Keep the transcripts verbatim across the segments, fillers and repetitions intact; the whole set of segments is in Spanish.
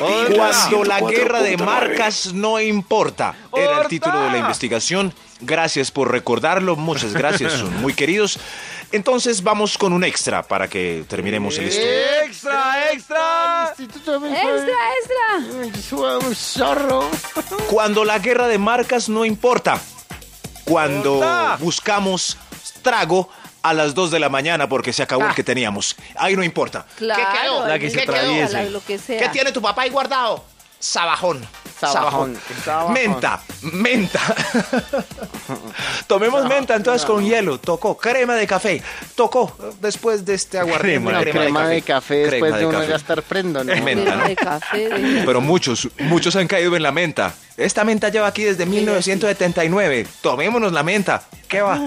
Cuando la guerra de marcas no importa. Era el título de la investigación. Gracias por recordarlo. Muchas gracias, son muy queridos. Entonces vamos con un extra para que terminemos el estudio. ¡Extra, extra! ¡Extra, extra! Cuando la guerra de marcas no importa. Cuando ¡Corta! buscamos trago a las dos de la mañana porque se acabó Ah. el que teníamos. Ahí no importa. Claro, ¿Qué quedó? La que se ¿qué quedó? atraviese. La- Lo que sea. ¿Qué tiene tu papá ahí guardado? Sabajón. Sabajón. Sabajón. Menta, menta. Tomemos menta entonces con hielo. Tocó crema de café. Tocó después de este aguardiente. Crema, Una crema, de café después Crema de uno café. gastar prendo, ¿no? Menta, Crema ¿no? de café. de- Pero muchos, muchos han caído en la menta. Esta menta lleva aquí desde mil novecientos setenta y nueve. Tomémonos la menta. ¿Qué va?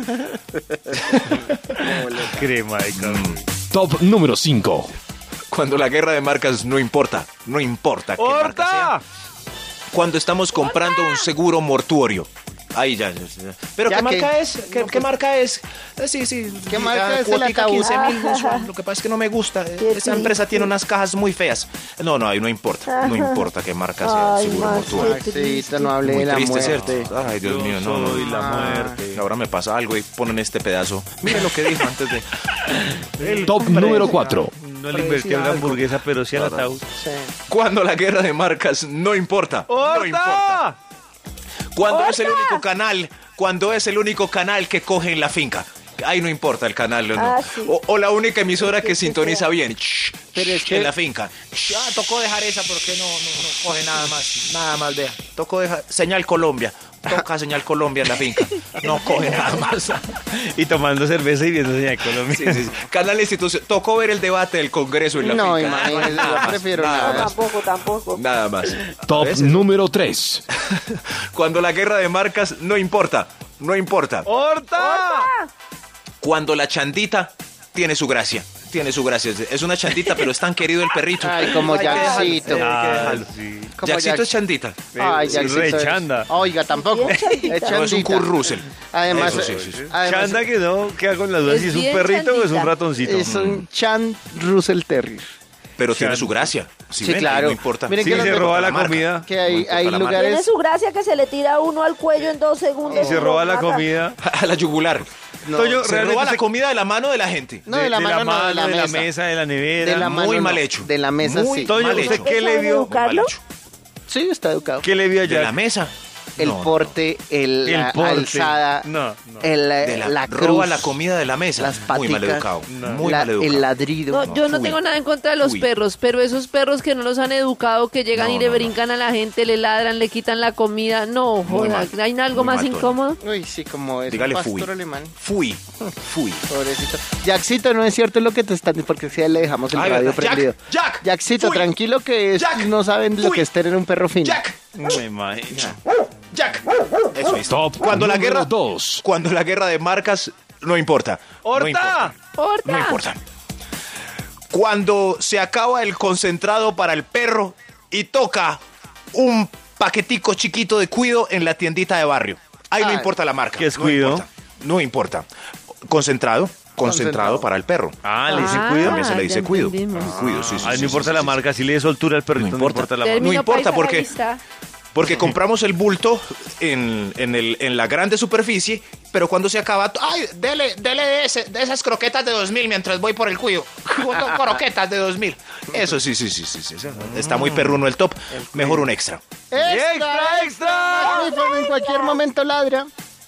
Crema de café. Top número cinco. Cuando la guerra de marcas no importa. No importa qué marca sea. ¡Horta! Cuando estamos comprando un seguro mortuorio. Ahí ya. ya, ya. ¿Pero Ya qué que- marca es? ¿Qué, no, qué pues- marca es? Eh, sí, sí. ¿Qué marca la es el cuotica ataúd? quince mil mensual. Lo que pasa es que no me gusta. Eh, Qué Esa empresa tiene unas cajas muy feas. No, no, ahí no importa. No importa qué marca sea el Ay, seguro Max, mortuorio. qué Maxito, no hable Muy de la triste, muerte. ¿cierto? Ay, Dios mío, no, no. Soy la Ah. muerte. Ahora me pasa algo y ponen este pedazo. Mire lo que dijo antes de... El Top hombre número cuatro. No le invertí a la hamburguesa, pero sí al ataúd. Sí. Cuando la guerra de marcas no importa. No importa. ¡Horta! Cuando es el único canal, cuando es el único canal que coge en la finca. Ahí no importa el canal, no. Ah, sí. o, o la única emisora que Sí, sí, sintoniza sí. bien. Shh, Pero es shh, que- en la finca. Ya tocó dejar esa porque no, no, no coge nada más. Nada más, vea. Tocó dejar señal Colombia. Toca señal Colombia en la finca. No coge nada más. Y tomando cerveza y viendo señal Colombia. Sí, sí, sí. Canal institución. Tocó ver el debate del Congreso en la No, finca. imagínese, Nada yo más, prefiero nada nada. No, más. tampoco, tampoco. Nada más. Top ¿Ves? número tres. Cuando la guerra de marcas no importa. No importa. ¡Horta! Cuando la chandita tiene su gracia. Tiene su gracia. Es una chandita, pero es tan querido el perrito. Ay, como Hay que dejarlo. Jackcito. Hay que Ah, dejarlo. sí. Como Jackcito Jack- es chandita. Ay, Sí, Jackcito re es- chanda. Oiga, tampoco. Es chandita. Es No, es un chandita. Kurt Russell. Además, Eso sí, sí, sí. además Chanda que no, queda con la duda Es si es un bien perrito o es un chandita. ratoncito. es un Chan Russell Terrier. Pero tiene Chan. su gracia. Sí, Sí, ven, claro. No importa. Miren Sí, que los se de- roba la marca. comida. Que hay, No importa hay la marca. lugares... Tiene su gracia que se le tira uno al cuello en dos segundos. Y se y roba lo la mata. comida. A la yugular. No, Toyo, Se realmente roba la se- comida de la mano de la gente. No, de la mano, no, de la mesa. mesa, de la nevera. De la Muy mano, mal no. hecho. De la mesa, Muy sí. Toyo, mal ¿usted hecho. qué le ¿Saben vio? educarlo? Mal hecho. Sí, está educado. ¿Qué le vio De la allá? mesa. El No, no, porte, el, El la porte. alzada, No, no. el, no. eh, De la, la, roba cruz, la comida de la mesa. las Muy mal paticas, educado. No. Muy la- mal educado. el ladrido. No, yo no Fui. tengo nada en contra de los Fui. perros, pero esos perros que no los han educado, que llegan No, y le no, no. brincan a la gente, le ladran, le quitan la comida, no, Muy joda, mal. ¿hay algo Muy más mal, Toño. incómodo? Uy, sí, como es Dígale un pastor fui. alemán. Fui. Fui. Pobrecito. Jackcito, no es cierto lo que te están porque si a él le dejamos el Ay, radio ¿verdad? Jack, prendido. Jack, Jackcito, fui. tranquilo que es- Jack, no saben lo fui. que es tener un perro fino. Jack. Me imagino. Jack. Eso es. Top Cuando la número guerra. dos. Cuando la guerra de marcas no importa. No ¡Horta! importa. ¡Horta! No importa. Cuando se acaba el concentrado para el perro y toca un paquetico chiquito de cuido en la tiendita de barrio. Ahí no Ay, importa la marca. ¿qué es no cuido? Importa. No importa. Concentrado. Concentrado Concentrado. para el perro. Ah, le dice Ah, cuido. También se le dice ya cuido. entendimos. Cuido, sí, sí, Ay, sí, no sí, importa sí, la sí. marca, si le dé soltura al perrito, No no importa. importa, la marca. Término No importa, paisa, porque- realista. Porque compramos el bulto en, en, el, en la grande superficie, pero cuando se acaba, ay, dele, dele de, ese- de esas croquetas de dos mil mientras voy por el cuido. Croquetas de dos mil. Eso sí, sí, sí, sí, sí, sí. Está muy perruno el top. Mejor un extra. ¡Extra, extra! Magnífico, en cualquier momento ladra.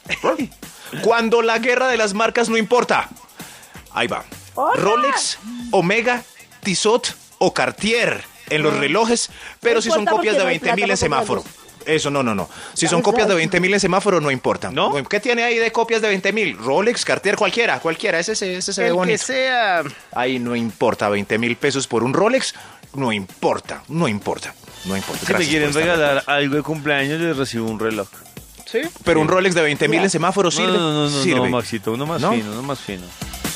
Cuando la guerra de las marcas no importa. Ahí va. ¡Hola! Rolex, Omega, Tissot o Cartier en los relojes, pero No si son importa copias porque de no hay veinte plata mil en para semáforo. comprarlos. Eso, no, no, no. Si son Exacto. copias de veinte mil en semáforo, no importa. ¿No? ¿Qué tiene ahí de copias de veinte mil? Rolex, Cartier, cualquiera, cualquiera. Ese, se- ese se ve El que bonito. sea. Ahí no importa. veinte mil pesos por un Rolex, no importa. No importa. No importa. Si me Gracias quieren por estar regalar algo de cumpleaños, les recibo un reloj. ¿Sí? Pero un Rolex de veinte mil en semáforo No, sirve. no, no, no, sirve. no, Maxito, uno más ¿No? fino, uno más fino.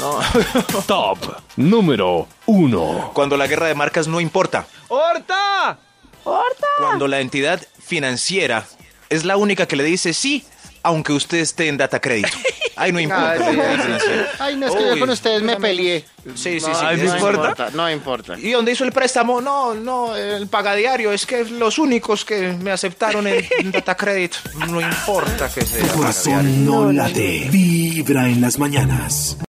Top número uno. Cuando la guerra de marcas no importa. ¡Horta! ¡Horta! Cuando la entidad financiera es la única que le dice sí, aunque usted esté en data crédito. Ay, no importa. Ah, sí, señor sí. financiero. Ay, no, es que yo Uy, con ustedes me peleé. Sí, sí, No, sí. Ay, no ¿no importa? importa, no importa. ¿Y dónde hizo el préstamo? No, no, el pagadiario. Es que los únicos que me aceptaron el data credit. No importa que sea Tu pagadiario. corazón no late, vibra en las mañanas.